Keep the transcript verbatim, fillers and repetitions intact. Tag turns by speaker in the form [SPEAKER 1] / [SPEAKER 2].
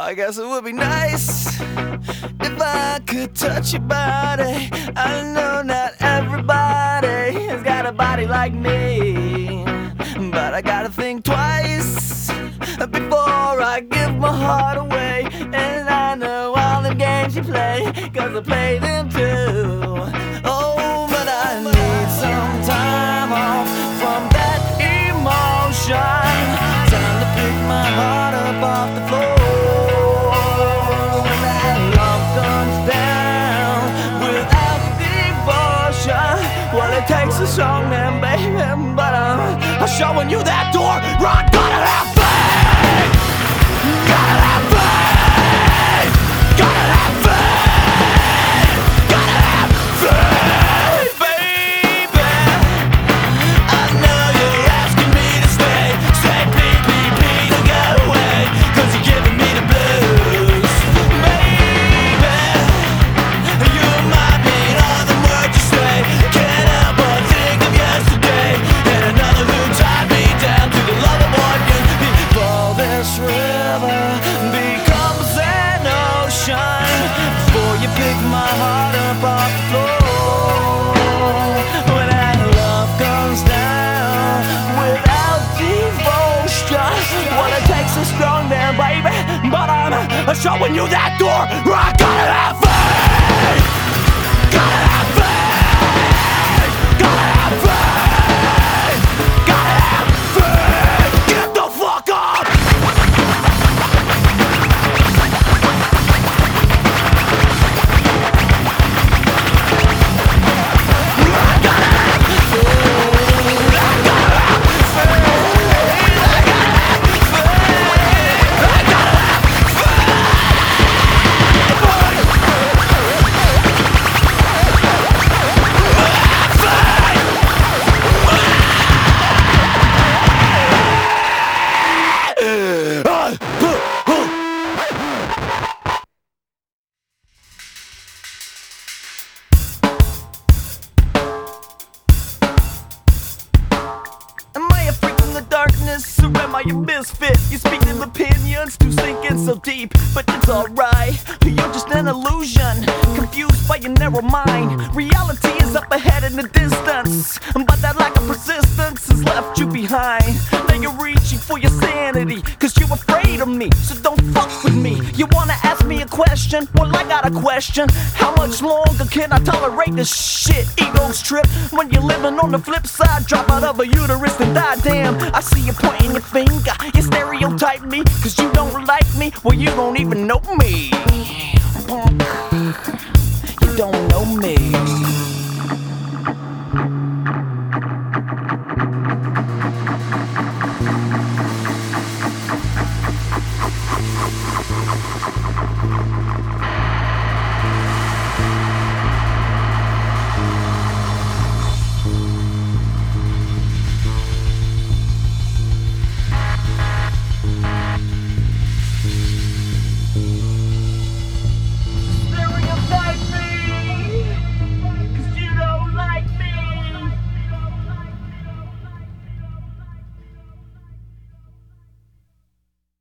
[SPEAKER 1] I guess it would be nice if I could touch your body. I know not everybody has got a body like me, but I gotta think twice before I give my heart away. And I know all the games you play, cause I play them too. Oh, but I need some time off from that emotion. Time to pick my heart up off the floor. When that love comes down without devotion, well, it takes a strong man, baby, but I'm, I'm showing you that door. I gotta have faith. Gotta have faith. Gotta have faith. Gotta have faith, baby. I know you're asking me to stay. Say please, please, please don't go away, cause you're giving me the blues. Baby, you remind me of the words you say. Can't help but think of yesterday, and another who tied me down to the love of one you. Before this river becomes an ocean, before you pick my heart up off the floor. When that love comes down without devotion, well, it takes a strong man, baby, but I'm showing you that door. I gotta have faith. Gotta have faith. Gotta have faith. Gotta have faith. Get the fuck up. Am I a freak from the darkness, or am I a misfit? You speak them opinions to sink in so deep, but it's alright, you're just an illusion, confused by your narrow mind. Reality is up ahead in the distance, but that lack of persistence has left you behind. Now you're reaching for your sanity, cause you're afraid of me, so don't fuck with me. You wanna ask me a question? Well, I got a question. How much longer can I tolerate this shit? Ego's trip when you're living on the flip side. Drop out of a uterus and die. Damn, I see you pointing your finger. You stereotype me, cause you don't like me. Well, you don't even know me. You don't know me.